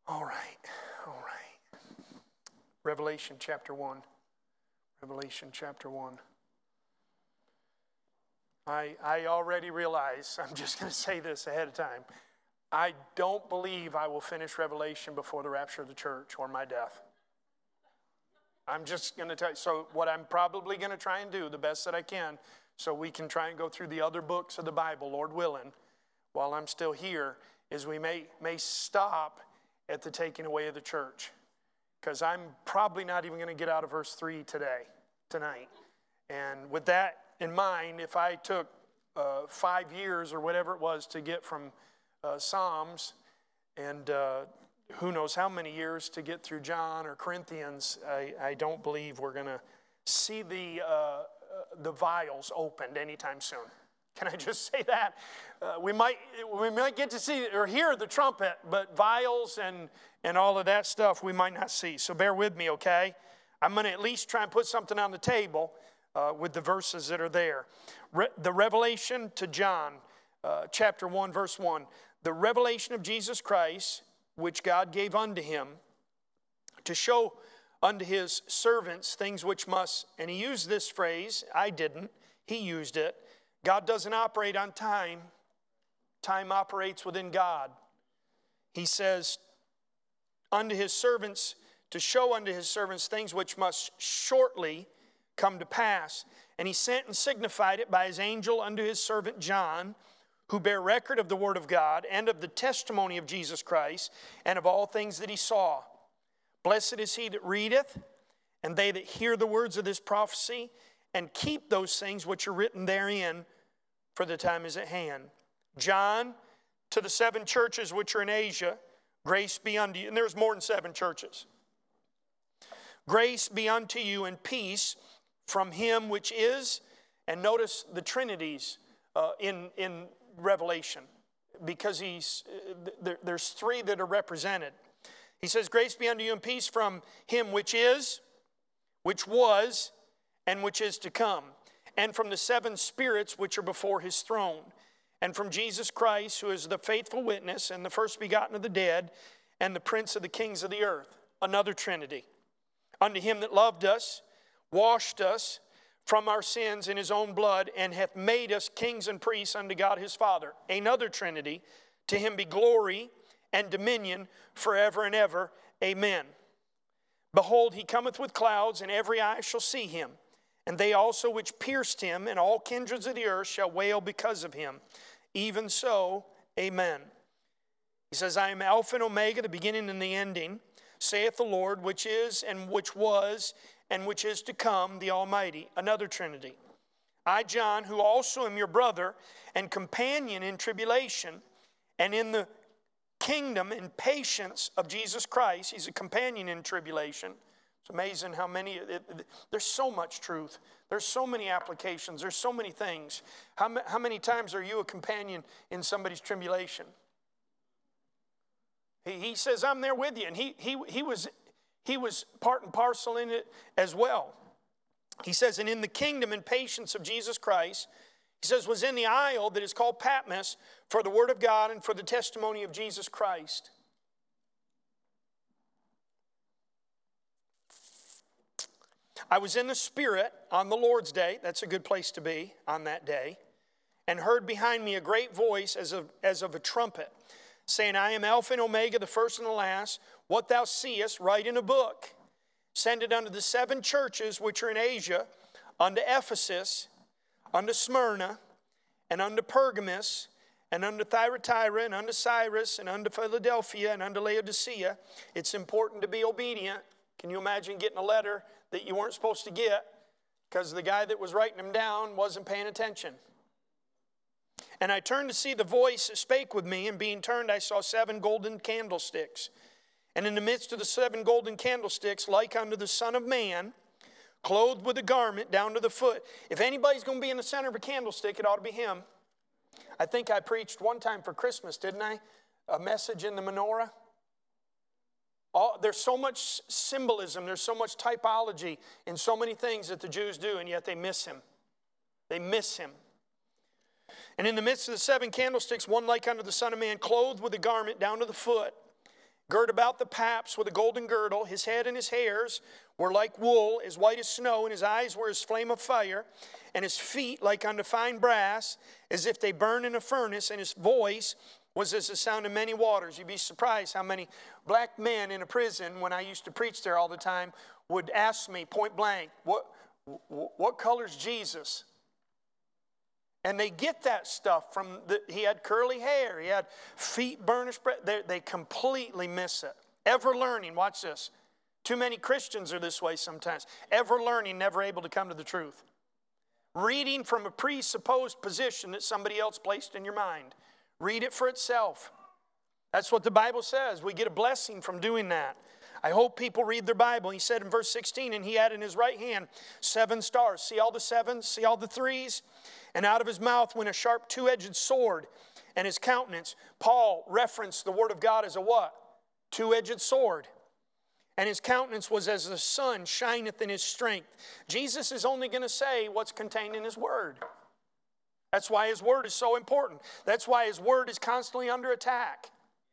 All right. Revelation chapter 1. Revelation chapter 1. I already realize, I'm just going to say this ahead of time. I don't believe I will finish Revelation before the rapture of the church or my death. I'm just going to tell you. So what I'm probably going to try and do the best that I can, so we can try and go through the other books of the Bible, Lord willing, while I'm still here, is we may stop at the taking away of the church. Because I'm probably not even going to get out of verse 3 tonight. And with that in mind, if I took 5 years or whatever it was to get from Psalms and who knows how many years to get through John or Corinthians, I don't believe we're going to see the vials opened anytime soon. Can I just say that? We might get to see or hear the trumpet, but vials and all of that stuff we might not see. So bear with me, okay? I'm going to at least try and put something on the table with the verses that are there. The revelation to John, chapter 1, verse 1. The revelation of Jesus Christ, which God gave unto him, to show unto his servants things which must, and he used this phrase, I didn't, he used it. God doesn't operate on time. Time operates within God. He says, unto his servants, to show unto his servants things which must shortly come to pass. And he sent and signified it by his angel unto his servant John, who bear record of the word of God and of the testimony of Jesus Christ and of all things that he saw. Blessed is he that readeth, and they that hear the words of this prophecy, and keep those things which are written therein, for the time is at hand. John, to the 7 churches which are in Asia, grace be unto you. And there's more than 7 churches. Grace be unto you and peace from him which is, and notice the Trinities in Revelation, because there's 3 that are represented. He says, grace be unto you and peace from him which is, which was, and which is to come, and from the 7 spirits which are before his throne, and from Jesus Christ, who is the faithful witness, and the first begotten of the dead, and the prince of the kings of the earth. Another Trinity. Unto him that loved us, washed us from our sins in his own blood, and hath made us kings and priests unto God his Father. Another Trinity. To him be glory and dominion forever and ever. Amen. Behold, he cometh with clouds, and every eye shall see him. And they also which pierced him, and all kindreds of the earth shall wail because of him. Even so, amen. He says, I am Alpha and Omega, the beginning and the ending, saith the Lord, which is and which was and which is to come, the Almighty. Another Trinity. I, John, who also am your brother and companion in tribulation and in the kingdom and patience of Jesus Christ. He's a companion in tribulation. It's amazing how many, there's so much truth. There's so many applications. There's so many things. How many times are you a companion in somebody's tribulation? He says, I'm there with you. And he was part and parcel in it as well. He says, and in the kingdom and patience of Jesus Christ, he says, was in the isle that is called Patmos for the word of God and for the testimony of Jesus Christ. I was in the Spirit on the Lord's day. That's a good place to be on that day. And heard behind me a great voice as of a trumpet, saying, I am Alpha and Omega, the first and the last. What thou seest, write in a book. Send it unto the 7 churches which are in Asia, unto Ephesus, unto Smyrna, and unto Pergamos, and unto Thyatira, and unto Cyrus, and unto Philadelphia, and unto Laodicea. It's important to be obedient. Can you imagine getting a letter that you weren't supposed to get because the guy that was writing them down wasn't paying attention? And I turned to see the voice that spake with me, and being turned I saw 7 golden candlesticks. And in the midst of the 7 golden candlesticks, like unto the Son of Man, clothed with a garment down to the foot. If anybody's going to be in the center of a candlestick, it ought to be him. I think I preached one time for Christmas, didn't I? A message in the menorah. There's so much symbolism, there's so much typology in so many things that the Jews do, and yet they miss him. They miss him. And in the midst of the 7 candlesticks, one like unto the Son of Man, clothed with a garment down to the foot, girt about the paps with a golden girdle. His head and his hairs were like wool, as white as snow, and his eyes were as flame of fire, and his feet like unto fine brass, as if they burn in a furnace, and his voice was as the sound of many waters. You'd be surprised how many black men in a prison, when I used to preach there all the time, would ask me point blank, what color's Jesus? And they get that stuff from, he had curly hair, he had feet burnished. They completely miss it. Ever learning, watch this. Too many Christians are this way sometimes. Ever learning, never able to come to the truth. Reading from a presupposed position that somebody else placed in your mind. Read it for itself. That's what the Bible says. We get a blessing from doing that. I hope people read their Bible. He said in verse 16, and he had in his right hand 7 stars. See all the 7s? See all the 3s? And out of his mouth went a sharp 2-edged sword, and his countenance. Paul referenced the word of God as a what? 2-edged sword. And his countenance was as the sun shineth in his strength. Jesus is only going to say what's contained in his word. That's why his word is so important. That's why his word is constantly under attack.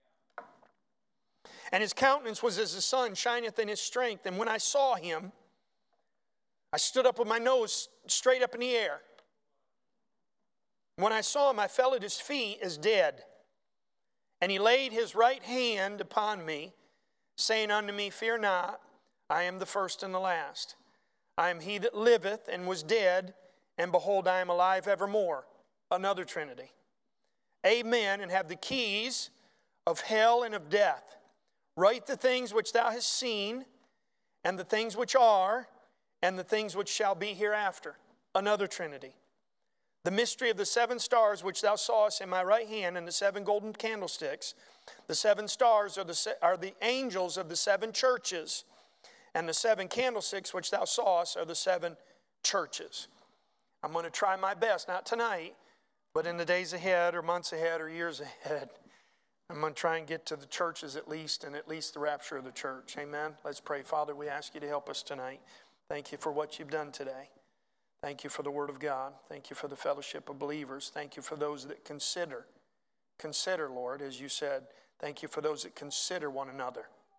And his countenance was as the sun shineth in his strength. And when I saw him, I stood up with my nose straight up in the air. When I saw him, I fell at his feet as dead. And he laid his right hand upon me, saying unto me, fear not, I am the first and the last. I am he that liveth and was dead, and behold, I am alive evermore. Another Trinity. Amen, and have the keys of hell and of death. Write the things which thou hast seen, and the things which are, and the things which shall be hereafter. Another Trinity. The mystery of the 7 stars which thou sawest in my right hand, and the 7 golden candlesticks. The 7 stars are the angels of the 7 churches, and the 7 candlesticks which thou sawest are the 7 churches. I'm going to try my best, not tonight, but in the days ahead, or months ahead, or years ahead. I'm going to try and get to the churches at least, and at least the rapture of the church. Amen? Let's pray. Father, we ask you to help us tonight. Thank you for what you've done today. Thank you for the word of God. Thank you for the fellowship of believers. Thank you for those that consider. Consider, Lord, as you said. Thank you for those that consider one another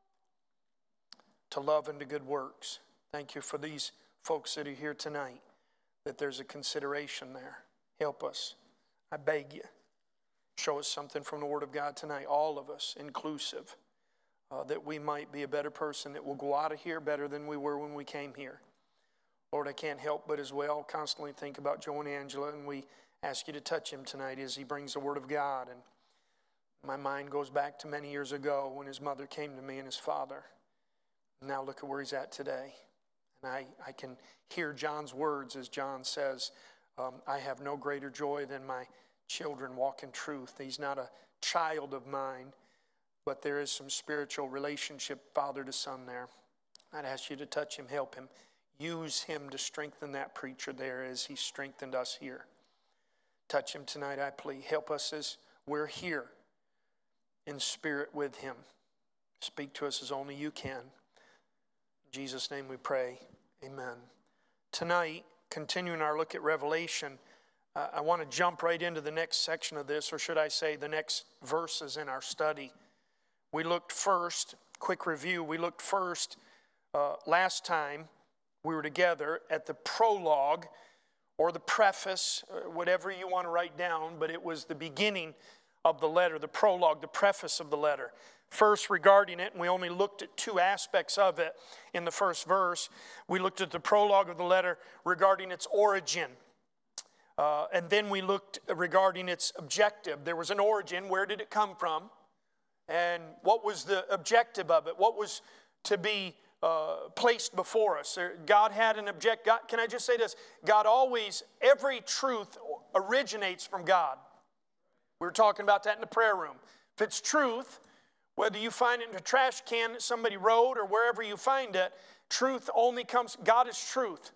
to love and to good works. Thank you for these folks that are here tonight, that there's a consideration there. Help us. I beg you. Show us something from the Word of God tonight, all of us, inclusive, that we might be a better person, that will go out of here better than we were when we came here. Lord, I can't help but as well constantly think about Joe and Angela, and we ask you to touch him tonight as he brings the Word of God. And my mind goes back to many years ago when his mother came to me and his father. Now look at where he's at today. And I can hear John's words as John says, I have no greater joy than my children walk in truth. He's not a child of mine, but there is some spiritual relationship, father to son there. I'd ask you to touch him, help him. Use him to strengthen that preacher there as he strengthened us here. Touch him tonight, I plead. Help us as we're here in spirit with him. Speak to us as only you can. In Jesus' name we pray. Amen. Tonight, continuing our look at Revelation, I want to jump right into the next section of this, or should I say the next verses in our study. We looked first, quick review, we looked first last time we were together at the prologue or the preface, whatever you want to write down, but it was the beginning of the letter, the prologue, the preface of the letter. First, regarding it, and we only looked at 2 aspects of it in the first verse. We looked at the prologue of the letter regarding its origin. And then we looked regarding its objective. There was an origin. Where did it come from? And what was the objective of it? What was to be placed before us? God had an object. God, can I just say this? God always, every truth originates from God. We were talking about that in the prayer room. If it's truth, whether you find it in a trash can that somebody wrote or wherever you find it, truth only comes, God is truth.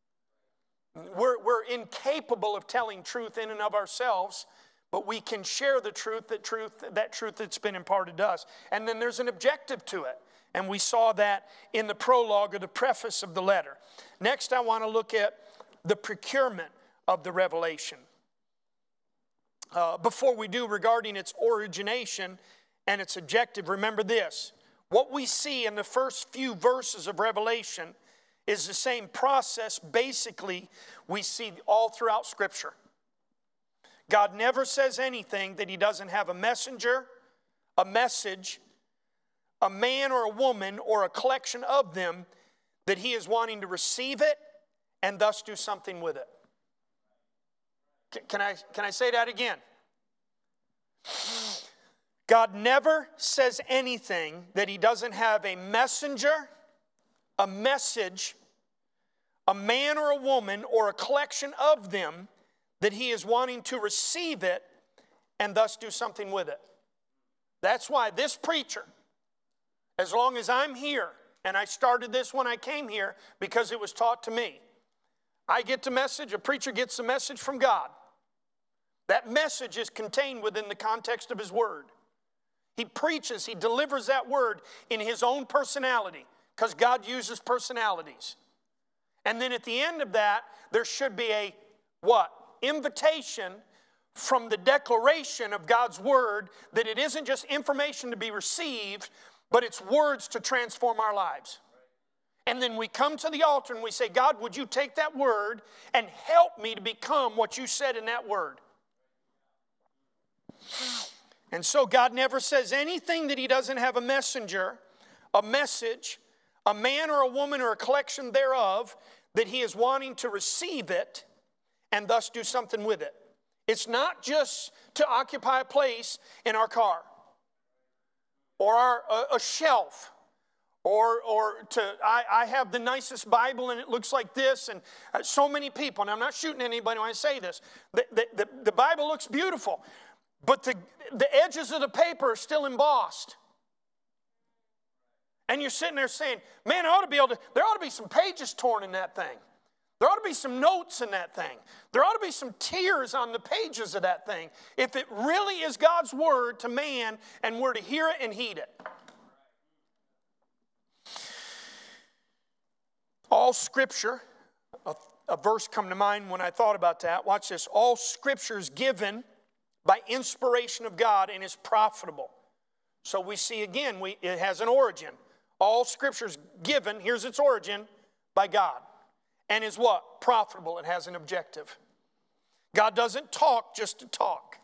We're incapable of telling truth in and of ourselves, but we can share the truth, that truth that's been imparted to us. And then there's an objective to it. And we saw that in the prologue or the preface of the letter. Next, I want to look at the procurement of the revelation. Before we do, regarding its origination and its objective, remember this. What we see in the first few verses of Revelation is the same process basically we see all throughout Scripture. God never says anything that he doesn't have a messenger, a message, a man or a woman or a collection of them that he is wanting to receive it and thus do something with it. Can I say that again? God never says anything that he doesn't have a messenger, a message, a man or a woman or a collection of them that he is wanting to receive it and thus do something with it. That's why this preacher, as long as I'm here, and I started this when I came here because it was taught to me, I get the message, a preacher gets the message from God. That message is contained within the context of his word. He preaches, he delivers that word in his own personality because God uses personalities. And then at the end of that, there should be a what? Invitation from the declaration of God's word that it isn't just information to be received, but it's words to transform our lives. And then we come to the altar and we say, God, would you take that word and help me to become what you said in that word? And so God never says anything that he doesn't have a messenger, a message, a man or a woman or a collection thereof, that he is wanting to receive it and thus do something with it. It's not just to occupy a place in our car or a shelf or I have the nicest Bible and it looks like this, and so many people, and I'm not shooting anybody when I say this, the Bible looks beautiful, but the edges of the paper are still embossed. And you're sitting there saying, man, there ought to be some pages torn in that thing. There ought to be some notes in that thing. There ought to be some tears on the pages of that thing if it really is God's word to man and we're to hear it and heed it. All Scripture, a verse come to mind when I thought about that. Watch this. All Scripture is given by inspiration of God and is profitable. So we see again, it has an origin. All Scripture is given, here's its origin, by God. And is what? Profitable. It has an objective. God doesn't talk just to talk.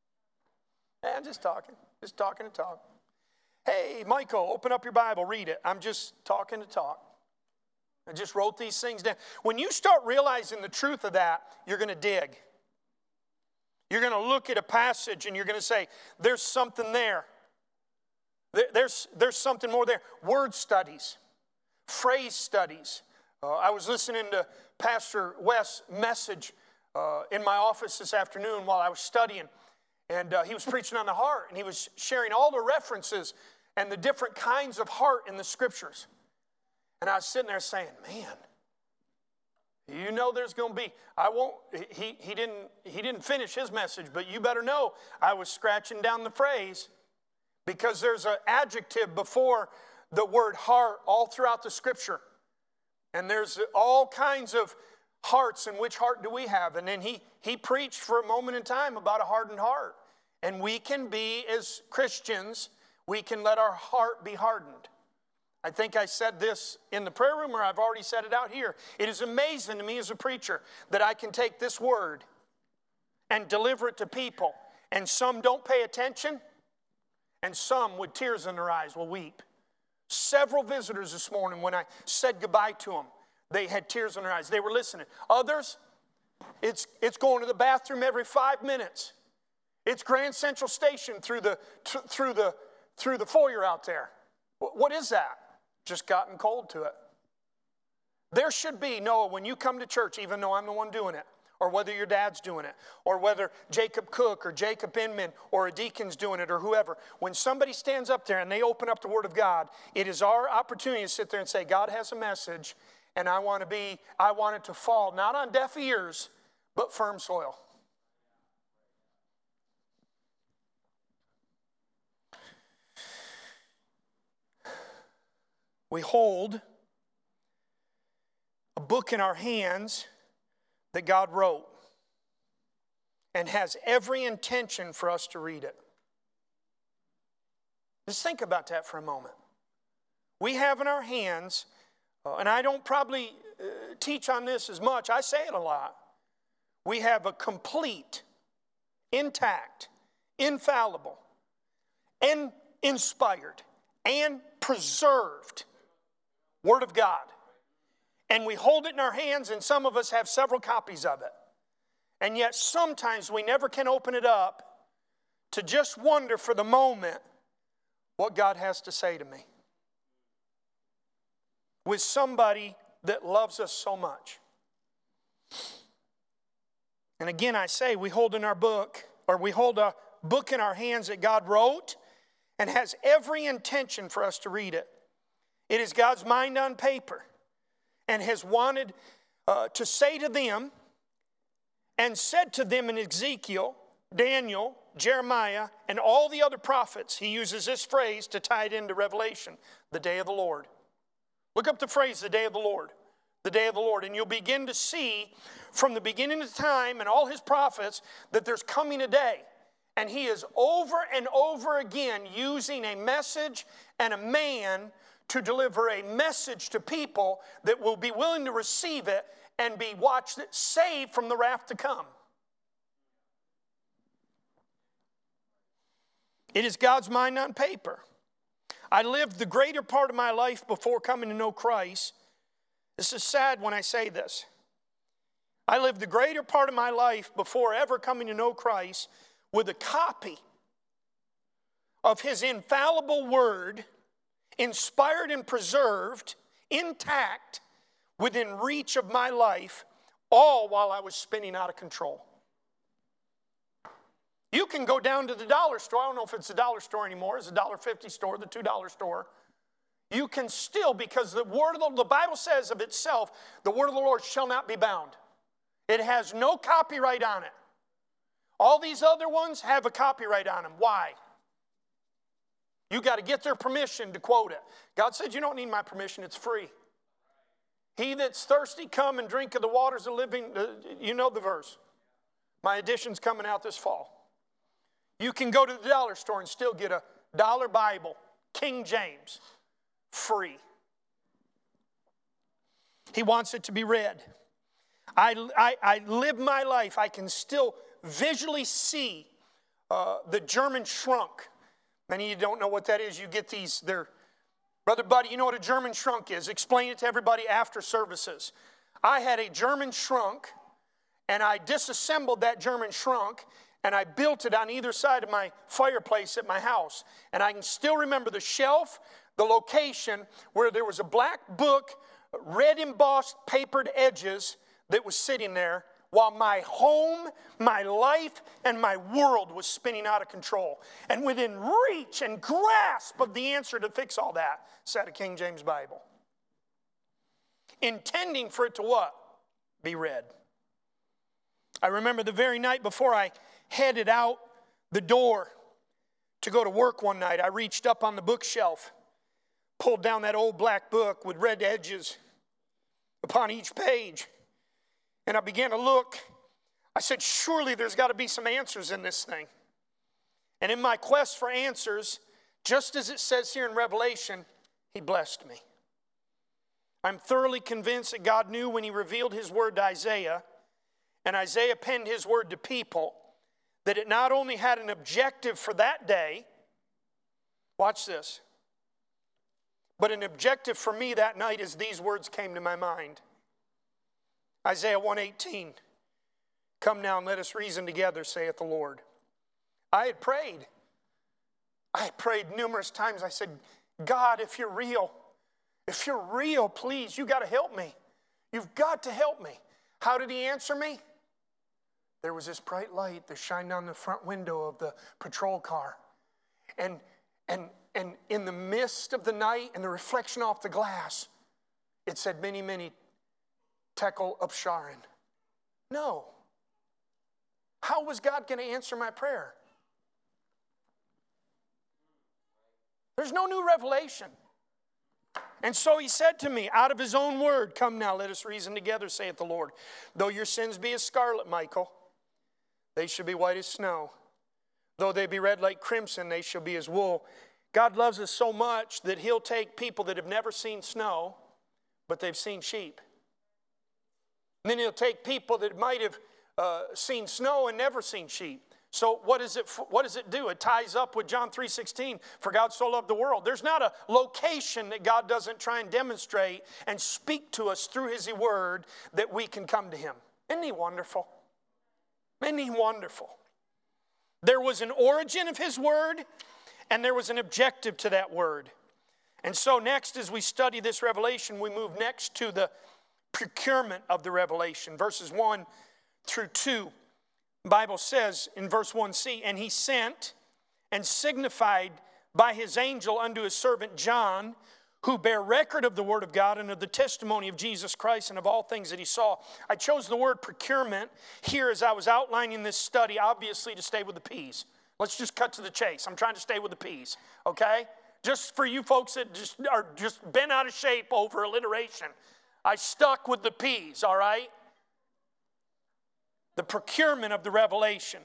I'm just talking to talk. Hey, Michael, open up your Bible, read it. I'm just talking to talk. I just wrote these things down. When you start realizing the truth of that, you're going to dig. You're going to look at a passage and you're going to say, there's something there. There's something more there. Word studies, phrase studies. I was listening to Pastor Wes' message in my office this afternoon while I was studying. And he was preaching on the heart. And he was sharing all the references and the different kinds of heart in the Scriptures. And I was sitting there saying, man, you know there's going to be, he didn't finish his message, but you better know I was scratching down the phrase because there's an adjective before the word heart all throughout the Scripture. And there's all kinds of hearts, and which heart do we have? And then he preached for a moment in time about a hardened heart. And we can be, as Christians, we can let our heart be hardened. I think I said this in the prayer room, or I've already said it out here. It is amazing to me as a preacher that I can take this word and deliver it to people, and some don't pay attention, and some with tears in their eyes will weep. Several visitors this morning, when I said goodbye to them, they had tears in their eyes. They were listening. Others, it's going to the bathroom every 5 minutes. It's Grand Central Station through the foyer out there. What is that? Just gotten cold to it. There should be, Noah, when you come to church, even though I'm the one doing it, or whether your dad's doing it, or whether Jacob Cook or Jacob Inman or a deacon's doing it or whoever, when somebody stands up there and they open up the Word of God, it is our opportunity to sit there and say, God has a message, and I want it to fall not on deaf ears, but firm soil. We hold a book in our hands that God wrote and has every intention for us to read it. Just think about that for a moment. we have in our hands, and I don't probably teach on this as much, I say it a lot. We have a complete, intact, infallible, and inspired, and preserved Word of God. And we hold it in our hands, and some of us have several copies of it. And yet sometimes we never can open it up to just wonder for the moment what God has to say to me. With somebody that loves us so much. And again, I say we hold a book in our hands that God wrote and has every intention for us to read it. It is God's mind on paper and has wanted to say to them and said to them in Ezekiel, Daniel, Jeremiah, and all the other prophets. He uses this phrase to tie it into Revelation, the day of the Lord. Look up the phrase, the day of the Lord. The day of the Lord. And you'll begin to see from the beginning of time and all his prophets that there's coming a day. And he is over and over again using a message and a man to deliver a message to people that will be willing to receive it and be saved from the wrath to come. It is God's mind on paper. I lived the greater part of my life before coming to know Christ. This is sad when I say this. I lived the greater part of my life before ever coming to know Christ with a copy of his infallible word, inspired and preserved, intact, within reach of my life, all while I was spinning out of control. You can go down to the dollar store. I don't know if it's a dollar store anymore. It's a $1.50 store, the $2 store. You can still, because the word of the Bible says of itself, the word of the Lord shall not be bound. It has no copyright on it. All these other ones have a copyright on them. Why? You got to get their permission to quote it. God said, you don't need my permission. It's free. He that's thirsty, come and drink of the waters of living. You know the verse. My edition's coming out this fall. You can go to the dollar store and still get a dollar Bible, King James, free. He wants it to be read. I live my life. I can still visually see the German shrunk. Many of you don't know what that is. You get these, Brother Buddy, you know what a German shrunk is. Explain it to everybody after services. I had a German shrunk, and I disassembled that German shrunk, and I built it on either side of my fireplace at my house. And I can still remember the shelf, the location where there was a black book, red embossed papered edges that was sitting there while my home, my life, and my world was spinning out of control. And within reach and grasp of the answer to fix all that sat a King James Bible. Intending for it to what? Be read. I remember the very night before I headed out the door to go to work one night, I reached up on the bookshelf, pulled down that old black book with red edges upon each page, and I began to look. I said, surely there's got to be some answers in this thing. And in my quest for answers, just as it says here in Revelation, he blessed me. I'm thoroughly convinced that God knew when he revealed his word to Isaiah, and Isaiah penned his word to people, that it not only had an objective for that day, watch this, but an objective for me that night as these words came to my mind. Isaiah 1:18, come now and let us reason together, saith the Lord. I had prayed numerous times. I said, God, if you're real, please, you got to help me. You've got to help me. How did he answer me? There was this bright light that shined on the front window of the patrol car. And in the mist of the night and the reflection off the glass, it said, many, many tekel upsharon. No. How was God going to answer my prayer? There's no new revelation. And so he said to me, out of his own word, come now, let us reason together, saith the Lord. Though your sins be as scarlet, Michael, they shall be white as snow. Though they be red like crimson, they shall be as wool. God loves us so much that He'll take people that have never seen snow, but they've seen sheep. And then He'll take people that might have seen snow and never seen sheep. So what does it do? It ties up with John 3:16, for God so loved the world. There's not a location that God doesn't try and demonstrate and speak to us through His word that we can come to Him. Isn't He wonderful? Isn't He wonderful? There was an origin of His word, and there was an objective to that word. And so next, as we study this revelation, we move next to the procurement of the revelation. Verses 1 through 2. The Bible says in verse 1c, and He sent and signified by His angel unto His servant John, who bear record of the word of God and of the testimony of Jesus Christ and of all things that he saw. I chose the word procurement here as I was outlining this study, obviously to stay with the P's. Let's just cut to the chase. I'm trying to stay with the P's, okay? Just for you folks that are bent out of shape over alliteration, I stuck with the P's, all right? The procurement of the revelation.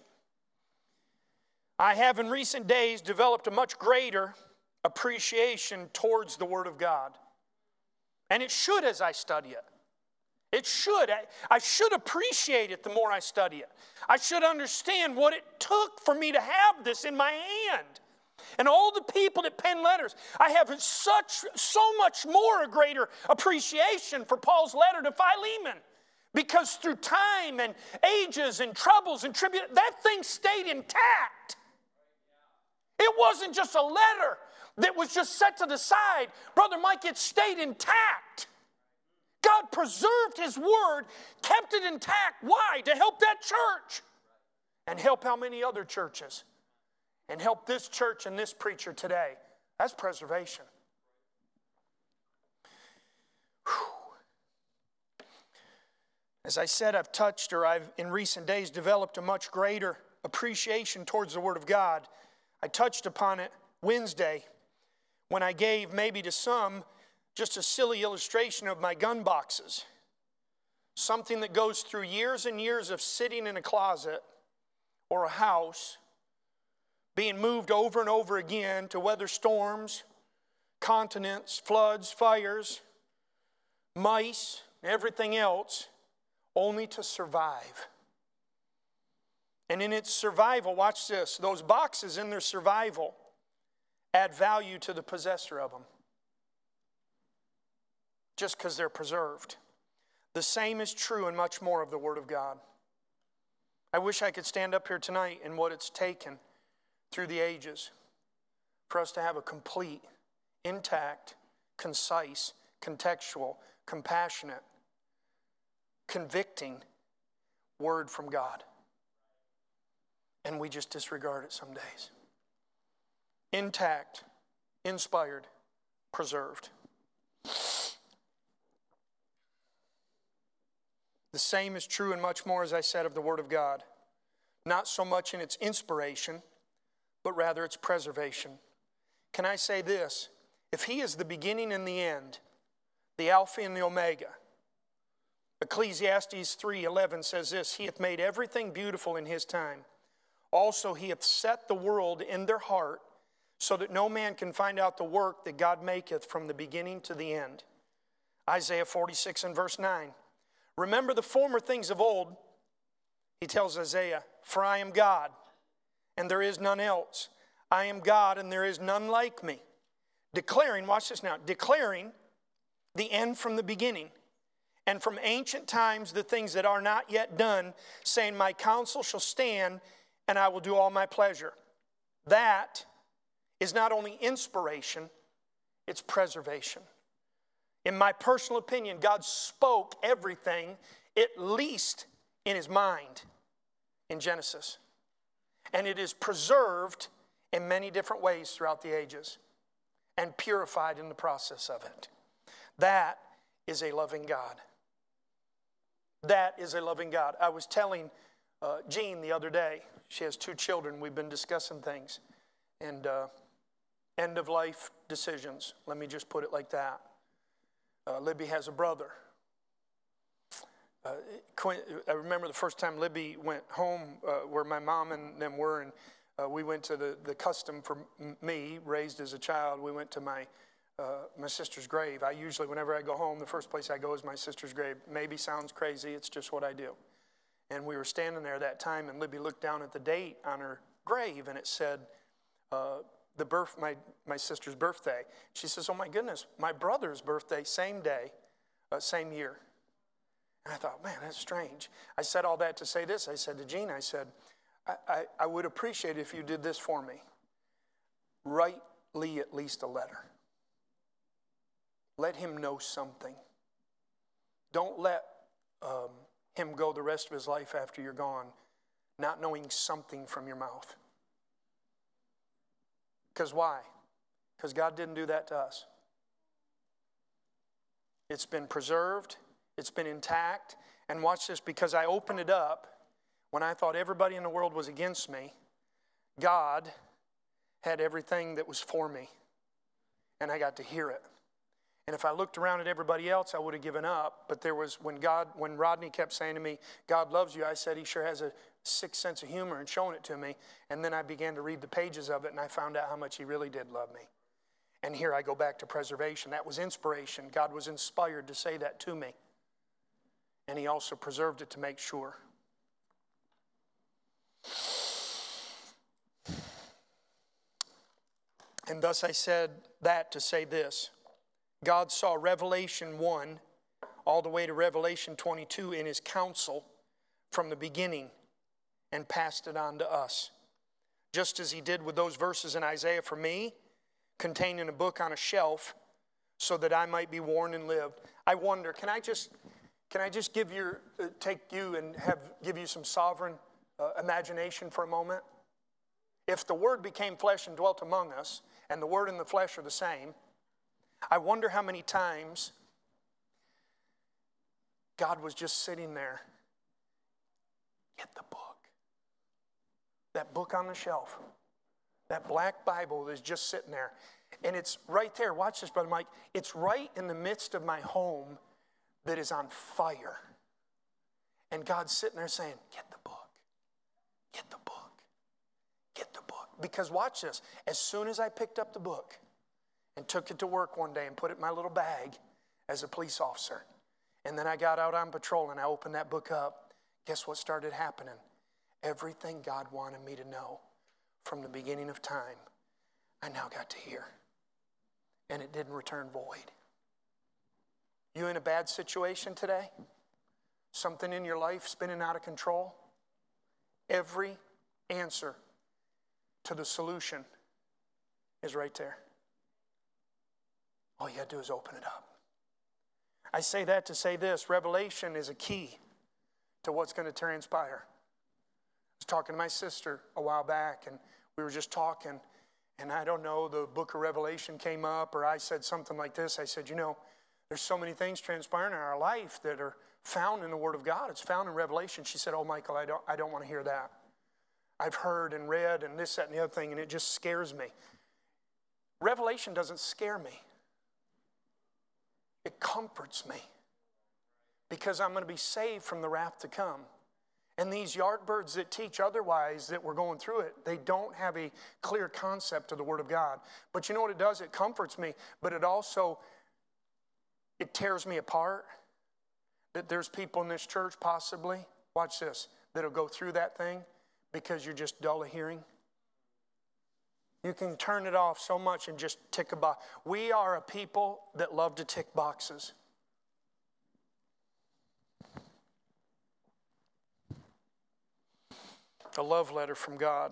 I have in recent days developed a much greater appreciation towards the Word of God. And it should as I study it. It should. I should appreciate it the more I study it. I should understand what it took for me to have this in my hand. And all the people that pen letters, I have so much more a greater appreciation for Paul's letter to Philemon. Because through time and ages and troubles and tribulations, that thing stayed intact. It wasn't just a letter that was just set to the side. Brother Mike, it stayed intact. God preserved His word, kept it intact. Why? To help that church. And help how many other churches? And help this church and this preacher today. That's preservation. Whew. As I said, I've in recent days developed a much greater appreciation towards the Word of God. I touched upon it Wednesday when I gave maybe to some just a silly illustration of my gun boxes. Something that goes through years and years of sitting in a closet or a house, being moved over and over again to weather storms, continents, floods, fires, mice, everything else, only to survive. And in its survival, watch this, those boxes in their survival add value to the possessor of them. Just because they're preserved. The same is true and much more of the Word of God. I wish I could stand up here tonight in what it's taken through the ages for us to have a complete, intact, concise, contextual, compassionate, convicting word from God. And we just disregard it some days. Intact, inspired, preserved. The same is true and much more, as I said, of the Word of God. Not so much in its inspiration, but rather its preservation. Can I say this? If He is the beginning and the end, the Alpha and the Omega, Ecclesiastes 3:11 says this, He hath made everything beautiful in His time. Also He hath set the world in their heart, so that no man can find out the work that God maketh from the beginning to the end. Isaiah 46 and verse 9. Remember the former things of old, he tells Isaiah, for I am God, and there is none else. I am God, and there is none like me. Declaring, watch this now, declaring the end from the beginning, and from ancient times the things that are not yet done, saying, my counsel shall stand, and I will do all my pleasure. That is not only inspiration, it's preservation. In my personal opinion, God spoke everything, at least in His mind, in Genesis. And it is preserved in many different ways throughout the ages and purified in the process of it. That is a loving God. That is a loving God. I was telling Jean the other day, she has 2 children, we've been discussing things, and end-of-life decisions, let me just put it like that. Libby has a brother. I remember the first time Libby went home where my mom and them were, and we went to the custom for me, raised as a child, we went to my sister's grave. I usually, whenever I go home, the first place I go is my sister's grave. Maybe sounds crazy, it's just what I do. And we were standing there that time, and Libby looked down at the date on her grave, and it said, my sister's birthday. She says, oh my goodness, my brother's birthday, same day, same year. And I thought, man, that's strange. I said all that to say this. I said to Gene, I said, I would appreciate it if you did this for me. Write Lee at least a letter. Let him know something. Don't let him go the rest of his life after you're gone not knowing something from your mouth. Because why? Because God didn't do that to us. It's been preserved. It's been intact. And watch this, because I opened it up when I thought everybody in the world was against me, God had everything that was for me. And I got to hear it. And if I looked around at everybody else, I would have given up. But there was, when Rodney kept saying to me, God loves you, I said, he sure has a sick sense of humor, and showing it to me. And then I began to read the pages of it, and I found out how much he really did love me. And here I go back to preservation. That was inspiration. God was inspired to say that to me. And he also preserved it to make sure. And thus I said that to say this. God saw Revelation 1 all the way to Revelation 22 in his counsel from the beginning and passed it on to us. Just as he did with those verses in Isaiah for me, contained in a book on a shelf so that I might be warned and live. I wonder, can I just take you and give you some sovereign imagination for a moment? If the Word became flesh and dwelt among us, and the Word and the flesh are the same, I wonder how many times God was just sitting there. Get the book. That book on the shelf. That black Bible is just sitting there. And it's right there. Watch this, Brother Mike. It's right in the midst of my home that is on fire. And God's sitting there saying, get the book. Get the book. Get the book. Because watch this. As soon as I picked up the book and took it to work one day and put it in my little bag as a police officer, and then I got out on patrol and I opened that book up, guess what started happening? Everything God wanted me to know from the beginning of time, I now got to hear. And it didn't return void. You in a bad situation today? Something in your life spinning out of control? Every answer to the solution is right there. All you got to do is open it up. I say that to say this. Revelation is a key to what's going to transpire. I was talking to my sister a while back, and we were just talking, and I don't know, the book of Revelation came up, or I said something like this. I said, there's so many things transpiring in our life that are found in the Word of God. It's found in Revelation. She said, oh, Michael, I don't want to hear that. I've heard and read and this, that, and the other thing, and it just scares me. Revelation doesn't scare me. It comforts me because I'm going to be saved from the wrath to come. And these yardbirds that teach otherwise, that we're going through it, they don't have a clear concept of the Word of God. But you know what it does? It comforts me, but it also, it tears me apart. That there's people in this church possibly, watch this, that'll go through that thing because you're just dull of hearing. You can turn it off so much and just tick a box. We are a people that love to tick boxes. A love letter from God.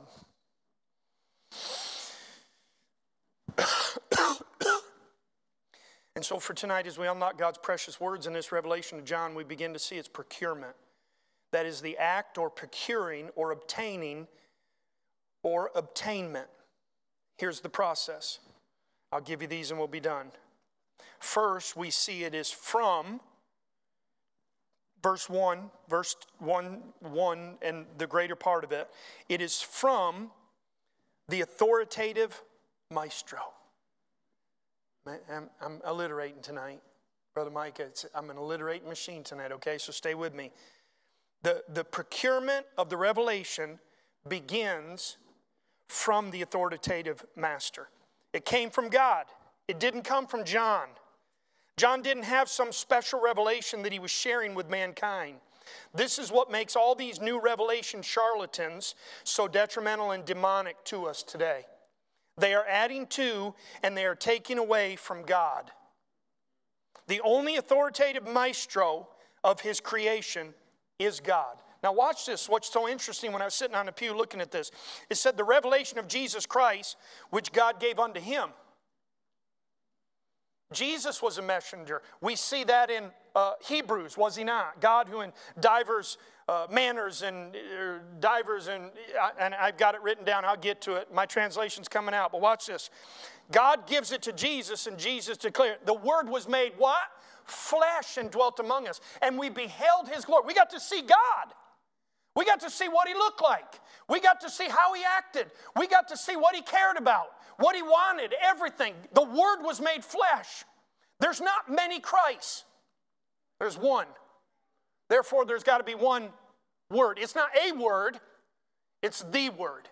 And so for tonight, as we unlock God's precious words in this revelation of John, we begin to see its procurement. That is the act or procuring or obtaining or obtainment. Here's the process. I'll give you these and we'll be done. First, we see it is from verse 1, and the greater part of it. It is from the authoritative maestro. I'm alliterating tonight. Brother Mike, I'm an alliterating machine tonight, okay? So stay with me. The procurement of the revelation begins from the authoritative master. It came from God. It didn't come from John. John didn't have some special revelation that he was sharing with mankind. This is what makes all these new revelation charlatans so detrimental and demonic to us today. They are adding to and they are taking away from God. The only authoritative maestro of his creation is God. Now watch this. What's so interesting when I was sitting on the pew looking at this. It said the revelation of Jesus Christ, which God gave unto him. Jesus was a messenger. We see that in Hebrews, was he not? God who in divers manners and divers and I've got it written down. I'll get to it. My translation's coming out. But watch this. God gives it to Jesus and Jesus declared. The Word was made what? Flesh and dwelt among us. And we beheld his glory. We got to see God. We got to see what he looked like. We got to see how he acted. We got to see what he cared about, what he wanted, everything. The Word was made flesh. There's not many Christs. There's one. Therefore, there's got to be one word. It's not a word. It's the Word.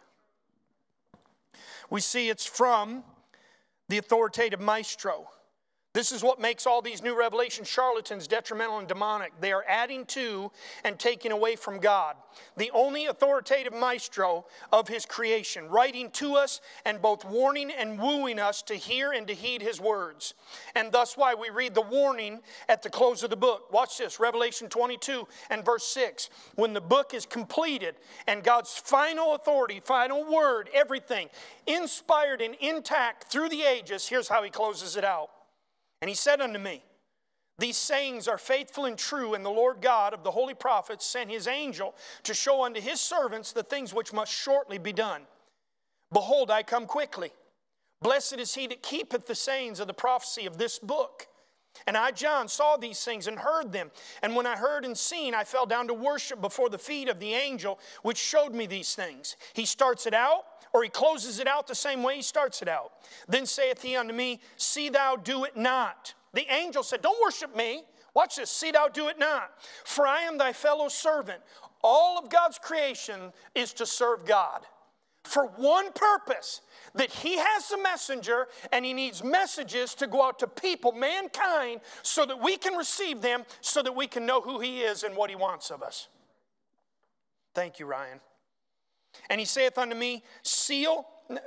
We see it's from the authoritative maestro. This is what makes all these new revelation charlatans detrimental and demonic. They are adding to and taking away from God, the only authoritative maestro of his creation, writing to us and both warning and wooing us to hear and to heed his words. And thus why we read the warning at the close of the book. Watch this, Revelation 22 and verse 6. When the book is completed and God's final authority, final word, everything, inspired and intact through the ages, here's how he closes it out. And he said unto me, these sayings are faithful and true, and the Lord God of the holy prophets sent his angel to show unto his servants the things which must shortly be done. Behold, I come quickly. Blessed is he that keepeth the sayings of the prophecy of this book. And I, John, saw these things and heard them. And when I heard and seen, I fell down to worship before the feet of the angel which showed me these things. He starts it out, or he closes it out the same way he starts it out. Then saith he unto me, see thou do it not. The angel said, don't worship me. Watch this. See thou do it not. For I am thy fellow servant. All of God's creation is to serve God. For one purpose, that he has a messenger and he needs messages to go out to people, mankind, so that we can receive them, so that we can know who he is and what he wants of us. Thank you, Ryan. And he saith unto me, seal,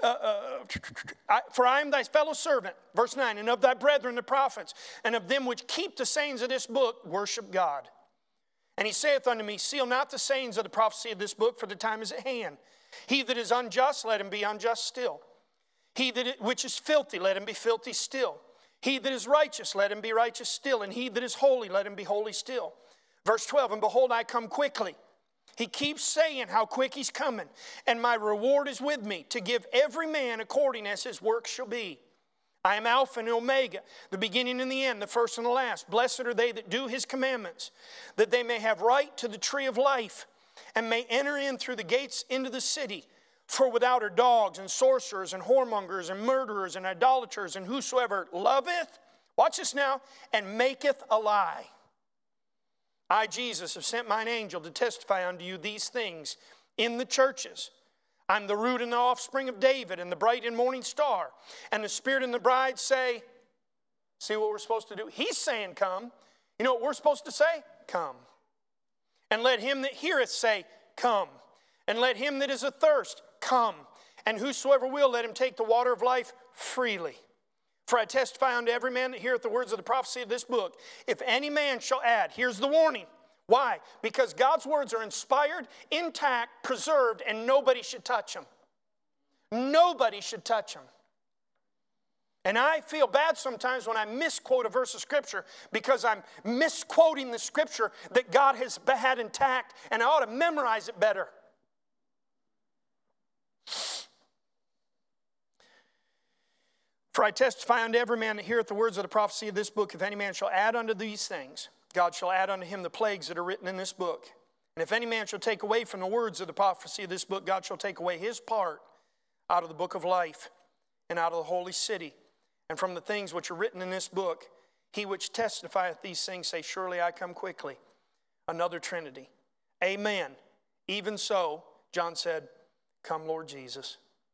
for I am thy fellow servant, verse 9, and of thy brethren the prophets, and of them which keep the sayings of this book, worship God. And he saith unto me, seal not the sayings of the prophecy of this book, for the time is at hand. He that is unjust, let him be unjust still. He which is filthy, let him be filthy still. He that is righteous, let him be righteous still. And he that is holy, let him be holy still. Verse 12, and behold, I come quickly. He keeps saying how quick he's coming. And my reward is with me, to give every man according as his work shall be. I am Alpha and Omega, the beginning and the end, the first and the last. Blessed are they that do his commandments, that they may have right to the tree of life, and may enter in through the gates into the city. For without are dogs and sorcerers and whoremongers and murderers and idolaters and whosoever loveth, watch this now, and maketh a lie. I, Jesus, have sent mine angel to testify unto you these things in the churches. I'm the root and the offspring of David and the bright and morning star. And the Spirit and the bride say, see what we're supposed to do? He's saying come. You know what we're supposed to say? Come. And let him that heareth say, come. And let him that is athirst, come. And whosoever will, let him take the water of life freely. For I testify unto every man that heareth the words of the prophecy of this book, if any man shall add, here's the warning. Why? Because God's words are inspired, intact, preserved, and nobody should touch them. Nobody should touch them. And I feel bad sometimes when I misquote a verse of Scripture because I'm misquoting the Scripture that God has had intact, and I ought to memorize it better. For I testify unto every man that heareth the words of the prophecy of this book, if any man shall add unto these things, God shall add unto him the plagues that are written in this book. And if any man shall take away from the words of the prophecy of this book, God shall take away his part out of the book of life and out of the holy city. And from the things which are written in this book, he which testifieth these things say, surely I come quickly. Another Trinity. Amen. Even so, John said, come Lord Jesus.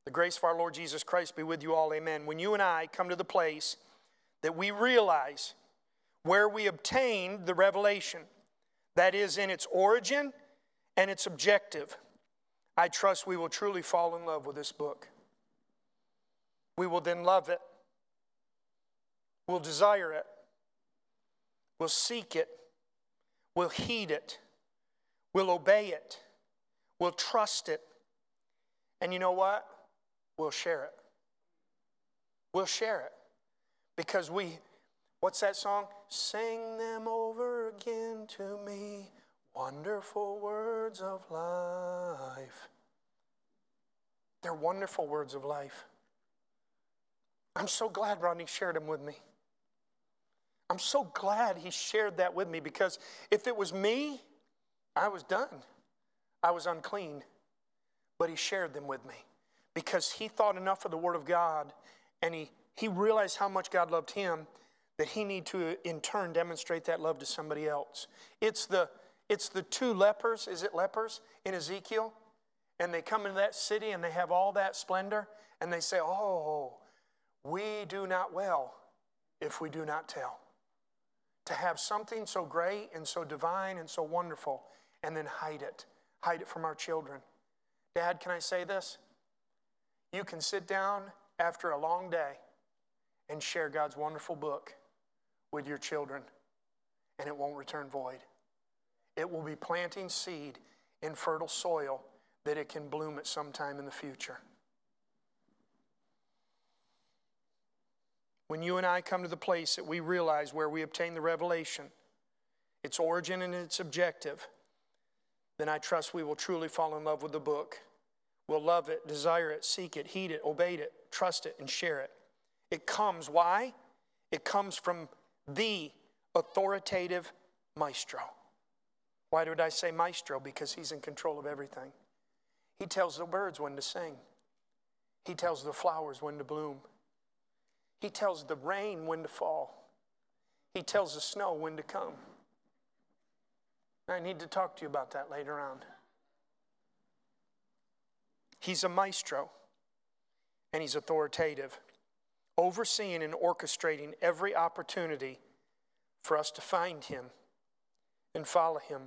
The grace of our Lord Jesus Christ be with you all. Amen. When you and I come to the place that we realize where we obtained the revelation, that is in its origin and its objective, I trust we will truly fall in love with this book. We will then love it. We'll desire it. We'll seek it. We'll heed it. We'll obey it. We'll trust it. And you know what? We'll share it. We'll share it. Because what's that song? Sing them over again to me, wonderful words of life. They're wonderful words of life. I'm so glad Rodney shared them with me. I'm so glad he shared that with me, because if it was me, I was done. I was unclean. But he shared them with me because he thought enough of the Word of God, and he realized how much God loved him, that he needed to in turn demonstrate that love to somebody else. It's the two lepers, is it lepers, in Ezekiel? And they come into that city and they have all that splendor, and they say, oh, we do not well if we do not tell. To have something so great and so divine and so wonderful, and then hide it from our children. Dad, can I say this? You can sit down after a long day and share God's wonderful book with your children, and it won't return void. It will be planting seed in fertile soil that it can bloom at some time in the future. When you and I come to the place that we realize where we obtain the revelation, its origin and its objective, then I trust we will truly fall in love with the book. We'll love it, desire it, seek it, heed it, obey it, trust it, and share it. It comes, why? It comes from the authoritative maestro. Why did I say maestro? Because he's in control of everything. He tells the birds when to sing. He tells the flowers when to bloom. He tells the rain when to fall. He tells the snow when to come. I need to talk to you about that later on. He's a maestro, and he's authoritative, overseeing and orchestrating every opportunity for us to find him and follow him.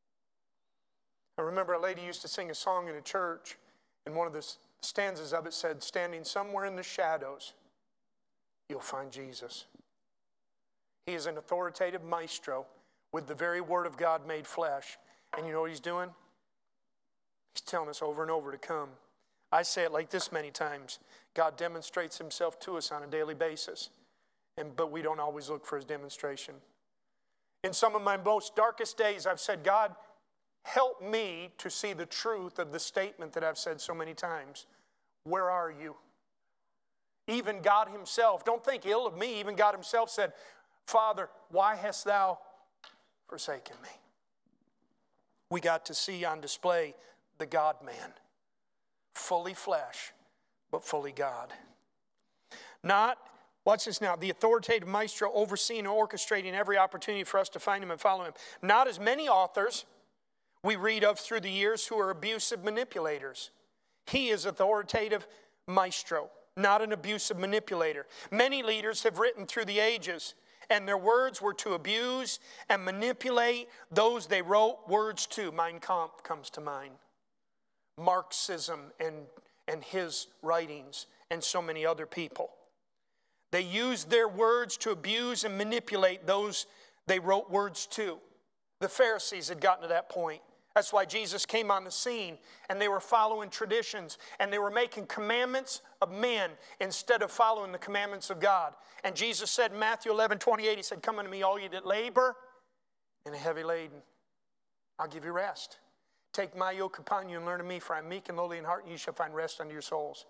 I remember a lady used to sing a song in a church, and one of the stanzas of it said, standing somewhere in the shadows, you'll find Jesus. He is an authoritative maestro with the very word of God made flesh. And you know what he's doing? He's telling us over and over to come. I say it like this many times. God demonstrates himself to us on a daily basis, but we don't always look for his demonstration. In some of my most darkest days, I've said, God, help me to see the truth of the statement that I've said so many times. Where are you? Even God himself, don't think ill of me, even God himself said, Father, why hast thou forsaken me? We got to see on display the God-man, fully flesh, but fully God. Not, watch this now, the authoritative maestro overseeing and orchestrating every opportunity for us to find him and follow him. Not as many authors we read of through the years who are abusive manipulators. He is authoritative maestro, not an abusive manipulator. Many leaders have written through the ages, and their words were to abuse and manipulate those they wrote words to. Mein Kampf comes to mind. Marxism and his writings, and so many other people. They used their words to abuse and manipulate those they wrote words to. The Pharisees had gotten to that point. That's why Jesus came on the scene, and they were following traditions, and they were making commandments of men instead of following the commandments of God. And Jesus said in Matthew 11:28, he said, come unto me, all ye that labor and are heavy laden. I'll give you rest. Take my yoke upon you and learn of me, for I am meek and lowly in heart, and you shall find rest unto your souls.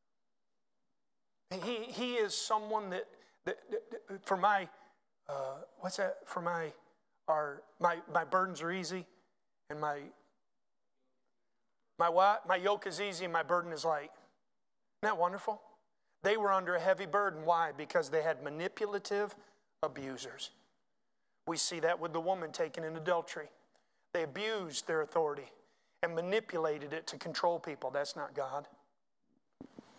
He is someone that for my, my burdens are easy, and my what? My yoke is easy and my burden is light. Isn't that wonderful? They were under a heavy burden. Why? Because they had manipulative abusers. We see that with the woman taken in adultery. They abused their authority and manipulated it to control people. That's not God.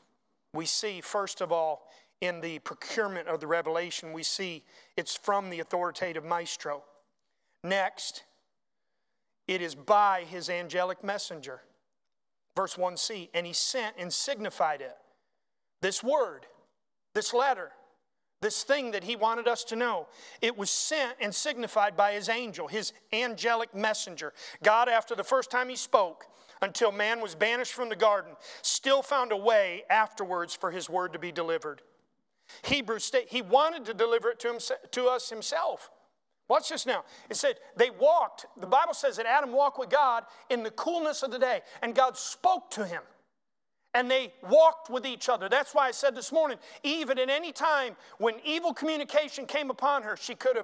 We see, first of all, in the procurement of the revelation, we see it's from the authoritative maestro. Next, it is by his angelic messenger. Verse 1c, and he sent and signified it. This word, this letter, this thing that he wanted us to know, it was sent and signified by his angel, his angelic messenger. God, after the first time he spoke, until man was banished from the garden, still found a way afterwards for his word to be delivered. Hebrews state he wanted to deliver it to us himself. Watch this now. It said they walked, the Bible says that Adam walked with God in the coolness of the day, and God spoke to him. And they walked with each other. That's why I said this morning, even at any time when evil communication came upon her, she could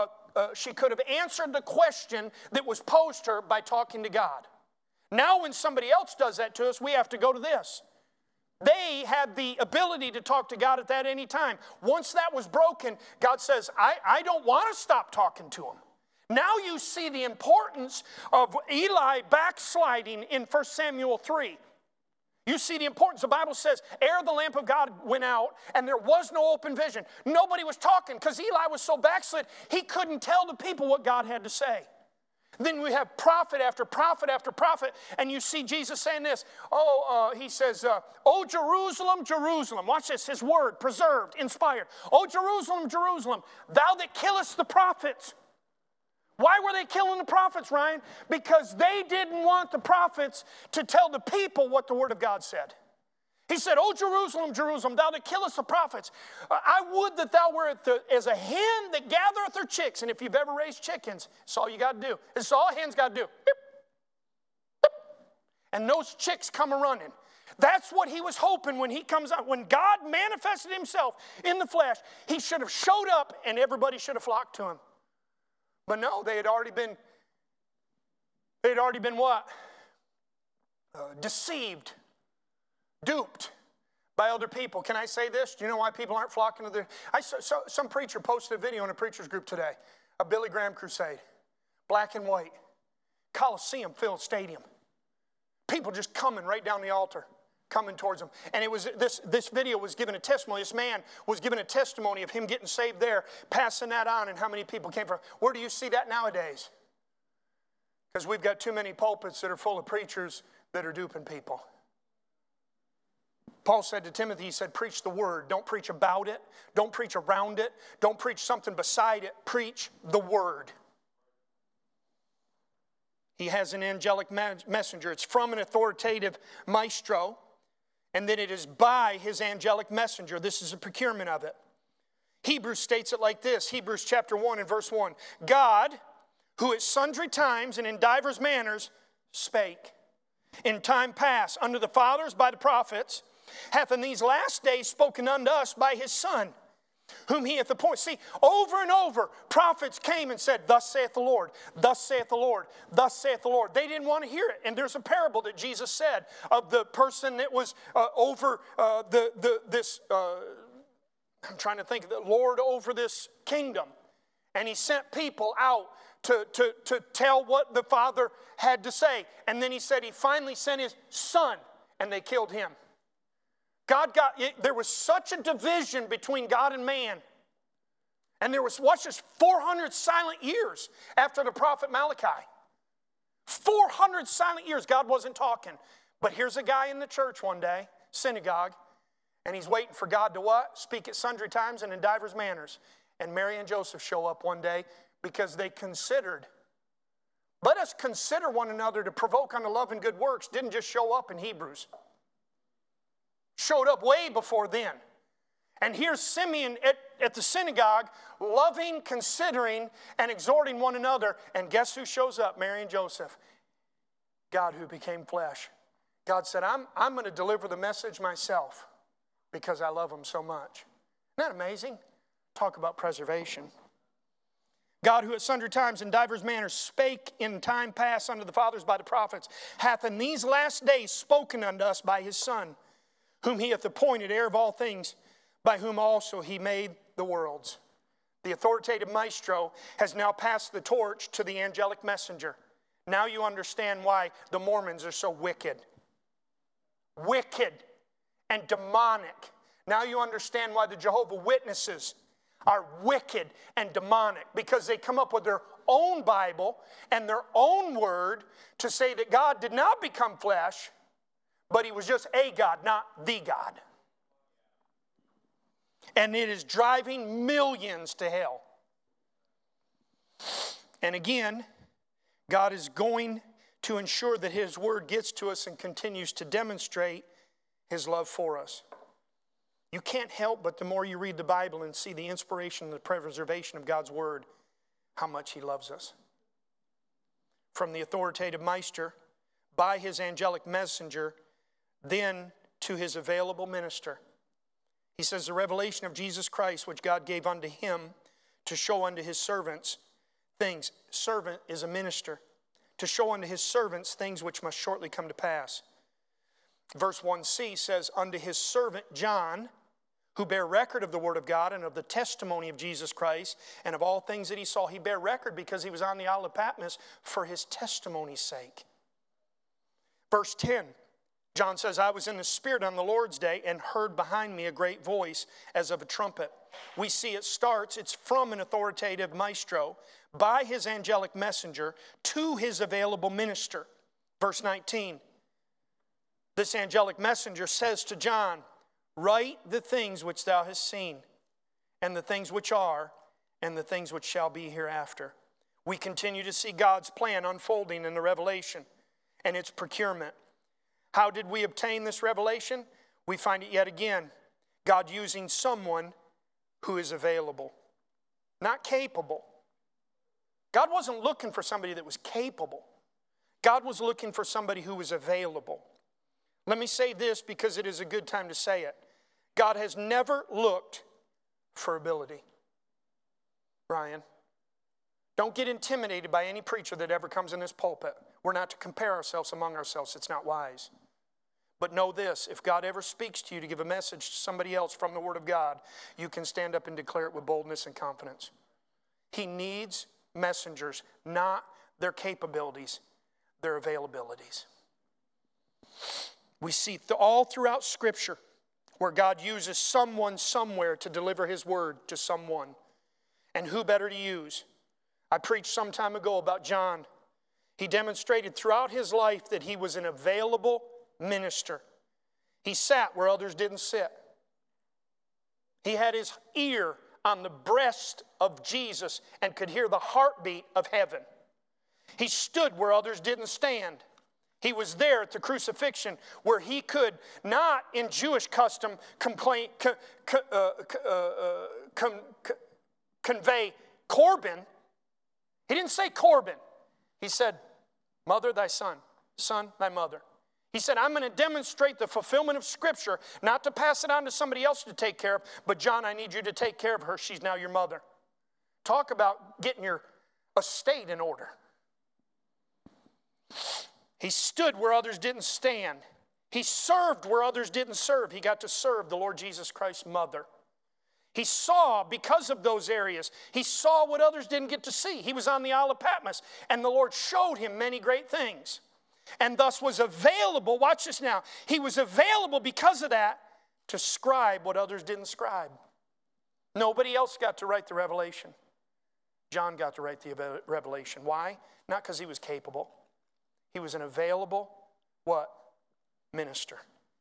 have answered the question that was posed to her by talking to God. Now when somebody else does that to us, we have to go to this. They had the ability to talk to God at that any time. Once that was broken, God says, I don't want to stop talking to him. Now you see the importance of Eli backsliding in 1 Samuel 3. You see the importance. The Bible says, ere the lamp of God went out, and there was no open vision. Nobody was talking because Eli was so backslid, he couldn't tell the people what God had to say. Then we have prophet after prophet after prophet, and you see Jesus saying this. He says, "Oh, Jerusalem, Jerusalem." Watch this, his word, preserved, inspired. "Oh, Jerusalem, Jerusalem, thou that killest the prophets." Why were they killing the prophets, Ryan? Because they didn't want the prophets to tell the people what the word of God said. He said, "Oh, Jerusalem, Jerusalem, thou that killest the prophets, I would that thou wert as a hen that gathereth her chicks." And if you've ever raised chickens, it's all you got to do. It's all a hen's got to do. Beep, beep. And those chicks come a-running. That's what he was hoping when he comes out. When God manifested himself in the flesh, he should have showed up and everybody should have flocked to him. But no, they had already been what? Deceived. Duped by other people. Can I say this? Do you know why people aren't flocking to their... Some preacher posted a video in a preacher's group today. A Billy Graham crusade. Black and white. Coliseum filled stadium. People just coming right down the altar. Coming towards them. And it was this video was given a testimony. This man was given a testimony of him getting saved there. Passing that on and how many people came from. Where do you see that nowadays? Because we've got too many pulpits that are full of preachers that are duping people. Paul said to Timothy, he said, preach the word. Don't preach about it. Don't preach around it. Don't preach something beside it. Preach the word. He has an angelic messenger. It's from an authoritative maestro. And then it is by his angelic messenger. This is a procurement of it. Hebrews states it like this. Hebrews chapter 1 and verse 1. God, who at sundry times and in divers manners spake in time past unto the fathers by the prophets, hath in these last days spoken unto us by his Son, whom he hath appointed. See, over and over, prophets came and said, thus saith the Lord, thus saith the Lord, thus saith the Lord. They didn't want to hear it. And there's a parable that Jesus said of the person that was over I'm trying to think, the Lord over this kingdom. And he sent people out to tell what the Father had to say. And then he said he finally sent his Son, and they killed him. There was such a division between God and man. And there was, watch this, 400 silent years after the prophet Malachi. 400 silent years God wasn't talking. But here's a guy in the church one day, synagogue, and he's waiting for God to what? Speak at sundry times and in divers manners. And Mary and Joseph show up one day because they considered. Let us consider one another to provoke unto love and good works. Didn't just show up in Hebrews. Showed up way before then. And here's Simeon at the synagogue, loving, considering, and exhorting one another. And guess who shows up? Mary and Joseph. God who became flesh. God said, I'm going to deliver the message myself because I love them so much. Isn't that amazing? Talk about preservation. God, who at sundry times and divers manners spake in time past unto the fathers by the prophets, hath in these last days spoken unto us by his Son, whom he hath appointed heir of all things, by whom also he made the worlds. The authoritative maestro has now passed the torch to the angelic messenger. Now you understand why the Mormons are so wicked. Wicked. and demonic. Now you understand why the Jehovah's Witnesses are wicked and demonic, because they come up with their own Bible and their own word to say that God did not become flesh, but he was just a God, not the God. And it is driving millions to hell. And again, God is going to ensure that his word gets to us and continues to demonstrate his love for us. You can't help but the more you read the Bible and see the inspiration and the preservation of God's word, how much he loves us. From the authoritative Meister, by his angelic messenger, then to his available minister. He says, the revelation of Jesus Christ, which God gave unto him to show unto his servants things. Servant is a minister. To show unto his servants things which must shortly come to pass. Verse 1c says, unto his servant John, who bare record of the word of God and of the testimony of Jesus Christ and of all things that he saw. He bare record because he was on the Isle of Patmos for his testimony's sake. Verse 10, John says, I was in the Spirit on the Lord's day and heard behind me a great voice as of a trumpet. We see it starts, it's from an authoritative maestro, by his angelic messenger to his available minister. Verse 19, this angelic messenger says to John, write the things which thou hast seen, and the things which are, and the things which shall be hereafter. We continue to see God's plan unfolding in the revelation and its procurement. How did we obtain this revelation? We find it yet again, God using someone who is available, not capable. God wasn't looking for somebody that was capable. God was looking for somebody who was available. Let me say this because it is a good time to say it. God has never looked for ability. Brian, don't get intimidated by any preacher that ever comes in this pulpit. We're not to compare ourselves among ourselves. It's not wise. But know this, if God ever speaks to you to give a message to somebody else from the Word of God, you can stand up and declare it with boldness and confidence. He needs messengers, not their capabilities, their availabilities. We see all throughout Scripture where God uses someone somewhere to deliver his word to someone. And who better to use? I preached some time ago about John. He demonstrated throughout his life that he was an available minister. He sat where others didn't sit. He had his ear on the breast of Jesus and could hear the heartbeat of heaven. He stood where others didn't stand. He was there at the crucifixion where he could not, in Jewish custom, convey Corban. He didn't say Corban. He said, mother, thy son, son, thy mother. He said, I'm going to demonstrate the fulfillment of Scripture, not to pass it on to somebody else to take care of, but John, I need you to take care of her. She's now your mother. Talk about getting your estate in order. He stood where others didn't stand. He served where others didn't serve. He got to serve the Lord Jesus Christ's mother. He saw, because of those areas, he saw what others didn't get to see. He was on the Isle of Patmos, and the Lord showed him many great things. And thus was available, watch this now, he was available because of that to scribe what others didn't scribe. Nobody else got to write the revelation. John got to write the revelation. Why? Not because he was capable. He was an available, what? Minister.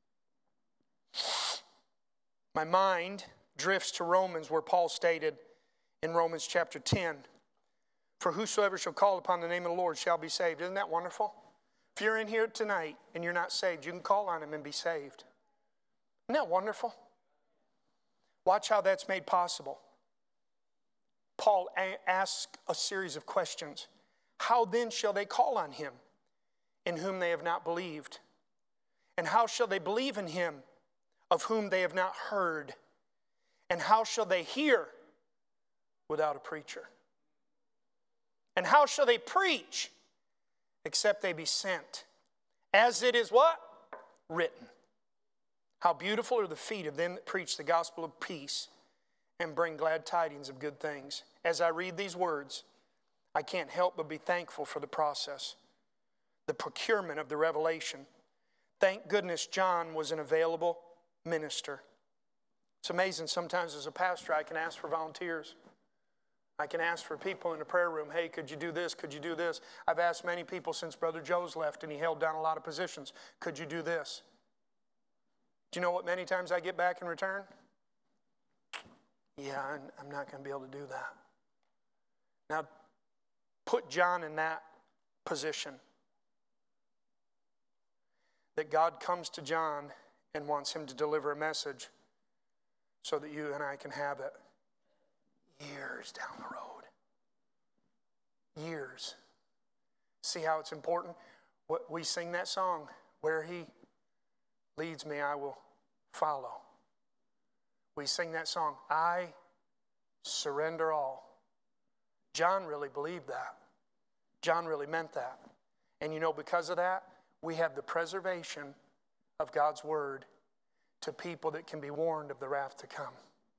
My mind drifts to Romans, where Paul stated in Romans chapter 10, for whosoever shall call upon the name of the Lord shall be saved. Isn't that wonderful? If you're in here tonight and you're not saved, you can call on him and be saved. Isn't that wonderful? Watch how that's made possible. Paul asks a series of questions. How then shall they call on him in whom they have not believed? And how shall they believe in him of whom they have not heard? And how shall they hear without a preacher? And how shall they preach except they be sent? As it is what? Written. How beautiful are the feet of them that preach the gospel of peace and bring glad tidings of good things. As I read these words, I can't help but be thankful for the process, the procurement of the revelation. Thank goodness John was an available minister. It's amazing. Sometimes as a pastor, I can ask for volunteers. I can ask for people in the prayer room, hey, could you do this? Could you do this? I've asked many people since Brother Joe's left and he held down a lot of positions. Could you do this? Do you know what many times I get back in return? Yeah, I'm not going to be able to do that. Now, put John in that position. That God comes to John and wants him to deliver a message so that you and I can have it years down the road. Years. See how it's important? We sing that song, where he leads me, I will follow. We sing that song, I surrender all. John really believed that. John really meant that. And you know, because of that, we have the preservation of God's word to people that can be warned of the wrath to come.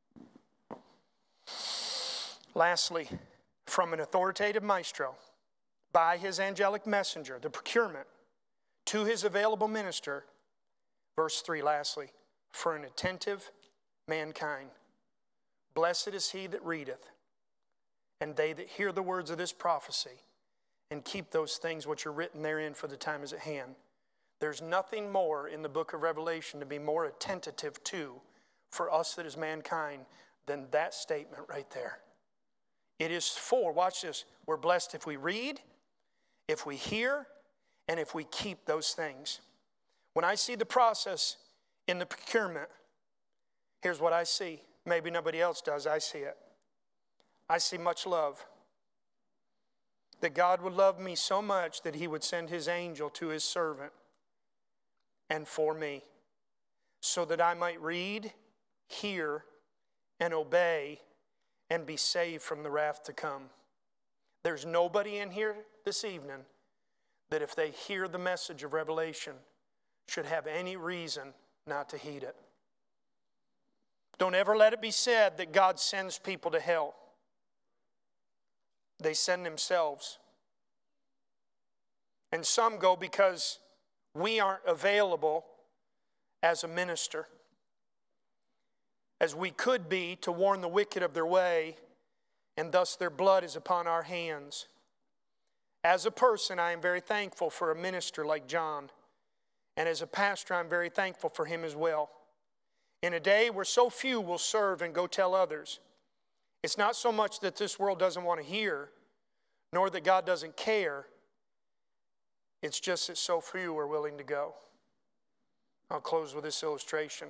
Lastly, from an authoritative maestro, by his angelic messenger, the procurement, to his available minister, verse 3, lastly, for an attentive mankind. Blessed is he that readeth, and they that hear the words of this prophecy, and keep those things which are written therein, for the time is at hand. There's nothing more in the book of Revelation to be more attentive to for us that is mankind than that statement right there. It is for, watch this, we're blessed if we read, if we hear, and if we keep those things. When I see the process in the procurement, here's what I see. Maybe nobody else does, I see it. I see much love. That God would love me so much that he would send his angel to his servant and for me, so that I might read, hear, and obey, and be saved from the wrath to come. There's nobody in here this evening that if they hear the message of Revelation should have any reason not to heed it. Don't ever let it be said that God sends people to hell. They send themselves. And some go because we aren't available as a minister, as we could be, to warn the wicked of their way, and thus their blood is upon our hands. As a person, I am very thankful for a minister like John. And as a pastor, I'm very thankful for him as well. In a day where so few will serve and go tell others, it's not so much that this world doesn't want to hear, nor that God doesn't care. It's just that so few are willing to go. I'll close with this illustration.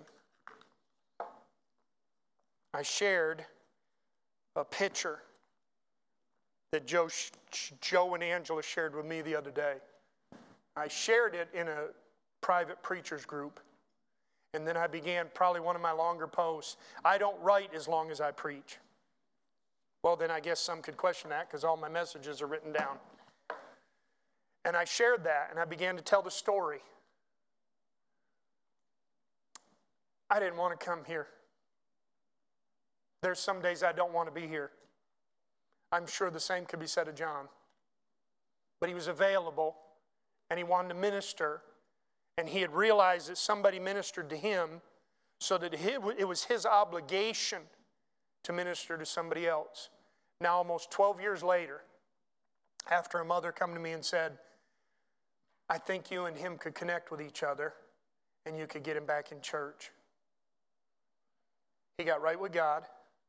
I shared a picture that Joe and Angela shared with me the other day. I shared it in a private preachers group, and then I began probably one of my longer posts. I don't write as long as I preach. Well, then I guess some could question that because all my messages are written down. And I shared that, and I began to tell the story. I didn't want to come here. There's some days I don't want to be here. I'm sure the same could be said of John. But he was available, and he wanted to minister, and he had realized that somebody ministered to him, so that it was his obligation to minister to somebody else. Now, almost 12 years later, after a mother come to me and said, I think you and him could connect with each other, and you could get him back in church. He got right with God.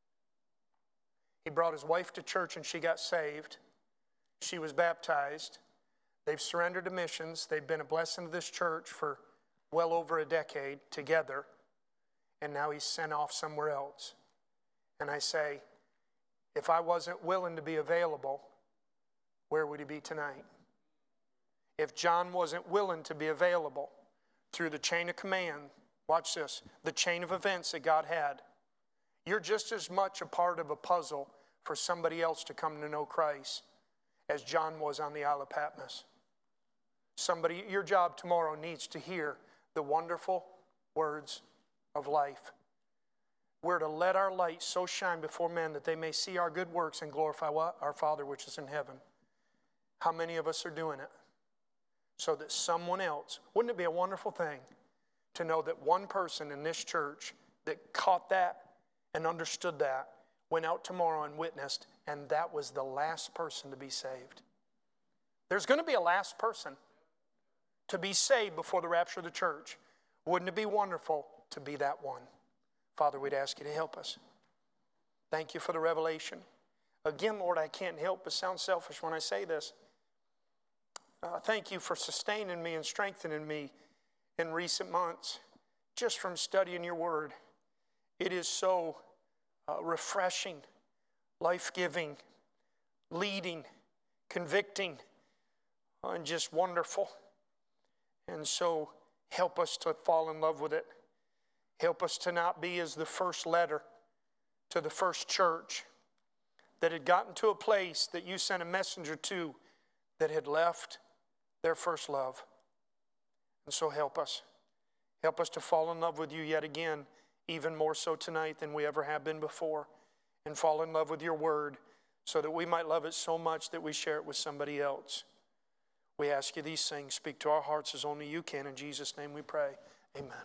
He brought his wife to church, and she got saved. She was baptized. They've surrendered to missions. They've been a blessing to this church for well over a decade together, and now he's sent off somewhere else. And I say, if I wasn't willing to be available, where would he be tonight? If John wasn't willing to be available through the chain of command, watch this, the chain of events that God had, you're just as much a part of a puzzle for somebody else to come to know Christ as John was on the Isle of Patmos. Somebody, your job tomorrow needs to hear the wonderful words of life. We're to let our light so shine before men that they may see our good works and glorify what? Our Father which is in heaven. How many of us are doing it? So that someone else, wouldn't it be a wonderful thing to know that one person in this church that caught that and understood that went out tomorrow and witnessed, and that was the last person to be saved. There's going to be a last person to be saved before the rapture of the church. Wouldn't it be wonderful to be that one? Father, we'd ask you to help us. Thank you for the revelation. Again, Lord, I can't help but sound selfish when I say this. Thank you for sustaining me and strengthening me in recent months just from studying your word. It is so refreshing, life-giving, leading, convicting, and just wonderful. And so help us to fall in love with it. Help us to not be as the first letter to the first church that had gotten to a place that you sent a messenger to that had left their first love. And so help us. Help us to fall in love with you yet again, even more so tonight than we ever have been before, and fall in love with your word so that we might love it so much that we share it with somebody else. We ask you these things. Speak to our hearts as only you can. In Jesus' name we pray. Amen.